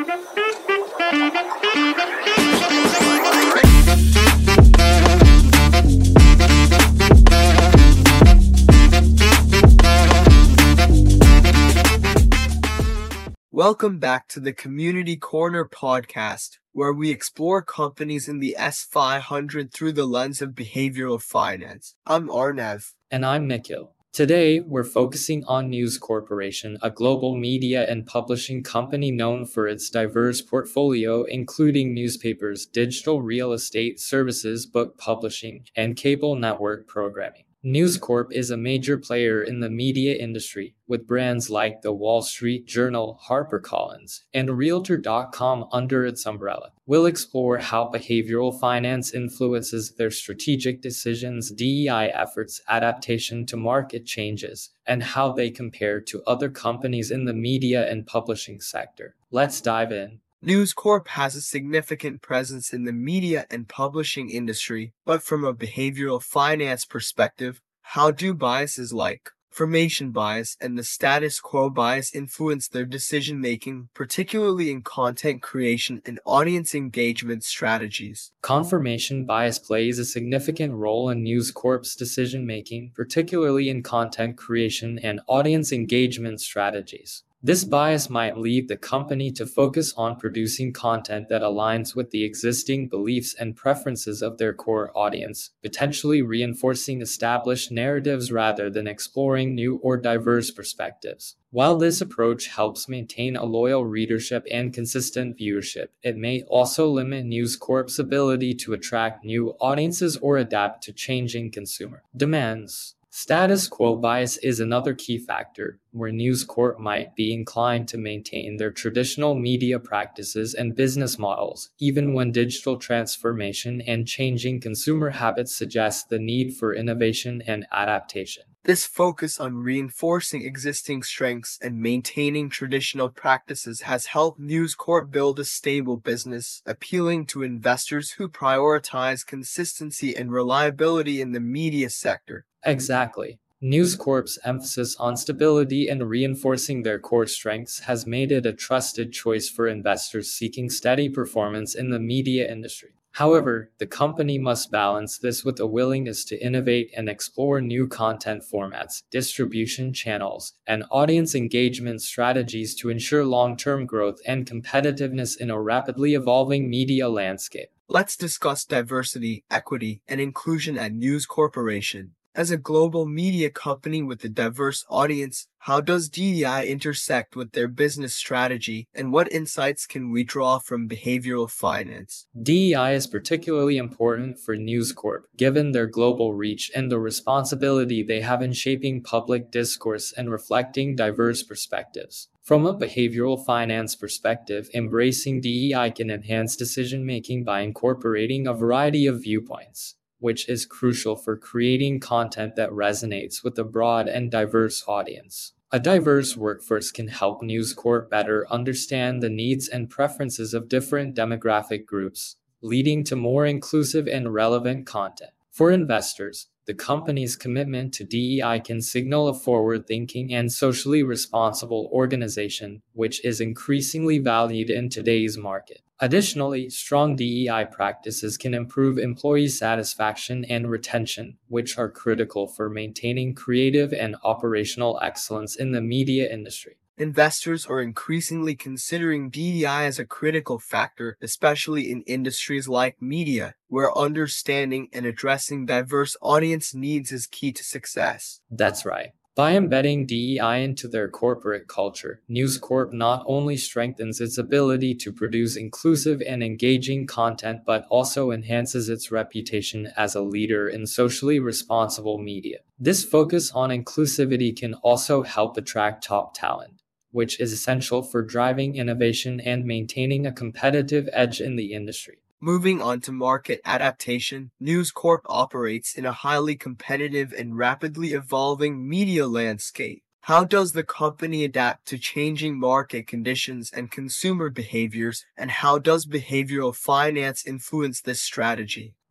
Welcome back to the Community Corner podcast, where we explore companies in the S500 through the lens of behavioral finance. I'm Arnav. And I'm Nikhil. Today, we're focusing on News Corporation, a global media and publishing company known for its diverse portfolio, including newspapers, digital real estate services, book publishing, and cable network programming. News Corp is a major player in the media industry, with brands like The Wall Street Journal, HarperCollins, and Realtor.com under its umbrella. We'll explore how behavioral finance influences their strategic decisions, DEI efforts, adaptation to market changes, and how they compare to other companies in the media and publishing sector. Let's dive in. News Corp has a significant presence in the media and publishing industry, but from a behavioral finance perspective, how do biases like confirmation bias and the status quo bias influence their decision-making, particularly in content creation and audience engagement strategies? Confirmation bias plays a significant role in News Corp's decision-making, particularly in content creation and audience engagement strategies. This bias might lead the company to focus on producing content that aligns with the existing beliefs and preferences of their core audience, potentially reinforcing established narratives rather than exploring new or diverse perspectives. While this approach helps maintain a loyal readership and consistent viewership, it may also limit News Corp's ability to attract new audiences or adapt to changing consumer demands. Status quo bias is another key factor, where News Corp might be inclined to maintain their traditional media practices and business models, even when digital transformation and changing consumer habits suggest the need for innovation and adaptation. This focus on reinforcing existing strengths and maintaining traditional practices has helped News Corp build a stable business, appealing to investors who prioritize consistency and reliability in the media sector. Exactly. News Corp's emphasis on stability and reinforcing their core strengths has made it a trusted choice for investors seeking steady performance in the media industry. However, the company must balance this with a willingness to innovate and explore new content formats, distribution channels, and audience engagement strategies to ensure long-term growth and competitiveness in a rapidly evolving media landscape. Let's discuss diversity, equity, and inclusion at News Corporation. As a global media company with a diverse audience, how does DEI intersect with their business strategy, and what insights can we draw from behavioral finance? DEI is particularly important for News Corp, given their global reach and the responsibility they have in shaping public discourse and reflecting diverse perspectives. From a behavioral finance perspective, embracing DEI can enhance decision-making by incorporating a variety of viewpoints, which is crucial for creating content that resonates with a broad and diverse audience. A diverse workforce can help News Corp better understand the needs and preferences of different demographic groups, leading to more inclusive and relevant content. For investors, the company's commitment to DEI can signal a forward-thinking and socially responsible organization, which is increasingly valued in today's market. Additionally, strong DEI practices can improve employee satisfaction and retention, which are critical for maintaining creative and operational excellence in the media industry. Investors are increasingly considering DEI as a critical factor, especially in industries like media, where understanding and addressing diverse audience needs is key to success. That's right. By embedding DEI into their corporate culture, News Corp not only strengthens its ability to produce inclusive and engaging content, but also enhances its reputation as a leader in socially responsible media. This focus on inclusivity can also help attract top talent, which is essential for driving innovation and maintaining a competitive edge in the industry. Moving on to market adaptation, News Corp operates in a highly competitive and rapidly evolving media landscape. How does the company adapt to changing market conditions and consumer behaviors, and how does behavioral finance influence this strategy?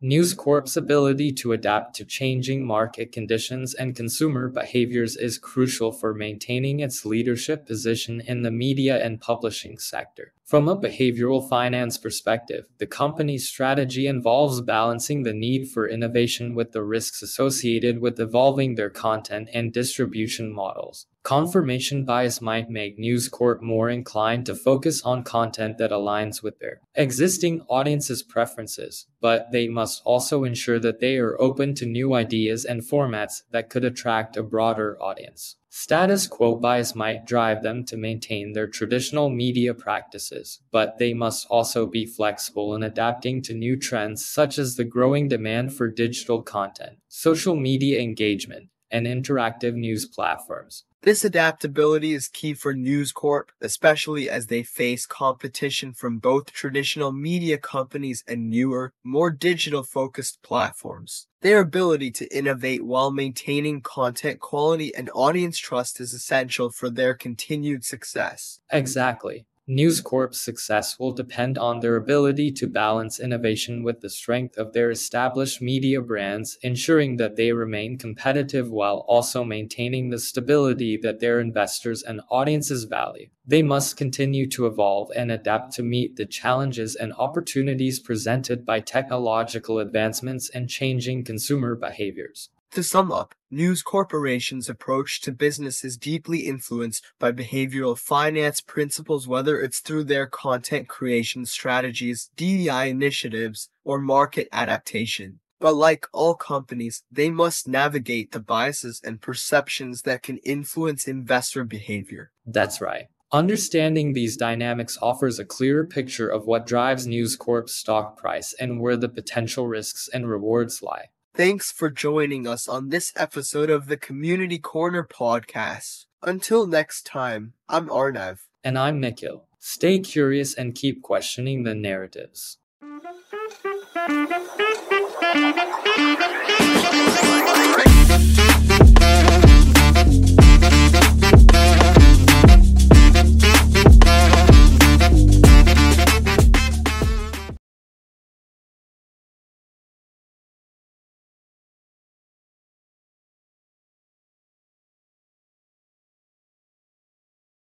News Corp's ability to adapt to changing market conditions and consumer behaviors is crucial for maintaining its leadership position in the media and publishing sector. From a behavioral finance perspective, the company's strategy involves balancing the need for innovation with the risks associated with evolving their content and distribution models. Confirmation bias might make News Corp more inclined to focus on content that aligns with their existing audience's preferences, but they must also ensure that they are open to new ideas and formats that could attract a broader audience. Status quo bias might drive them to maintain their traditional media practices, but they must also be flexible in adapting to new trends such as the growing demand for digital content, social media engagement, and interactive news platforms. This adaptability is key for News Corp, especially as they face competition from both traditional media companies and newer, more digital-focused platforms. Their ability to innovate while maintaining content quality and audience trust is essential for their continued success. Exactly. News Corp's success will depend on their ability to balance innovation with the strength of their established media brands, ensuring that they remain competitive while also maintaining the stability that their investors and audiences value. They must continue to evolve and adapt to meet the challenges and opportunities presented by technological advancements and changing consumer behaviors. To sum up, News Corporation's approach to business is deeply influenced by behavioral finance principles, whether it's through their content creation strategies, DEI initiatives, or market adaptation. But like all companies, they must navigate the biases and perceptions that can influence investor behavior. That's right. Understanding these dynamics offers a clearer picture of what drives News Corp's stock price and where the potential risks and rewards lie. Thanks for joining us on this episode of the Community Corner podcast. Until next time, I'm Arnav. And I'm Nikhil. Stay curious and keep questioning the narratives.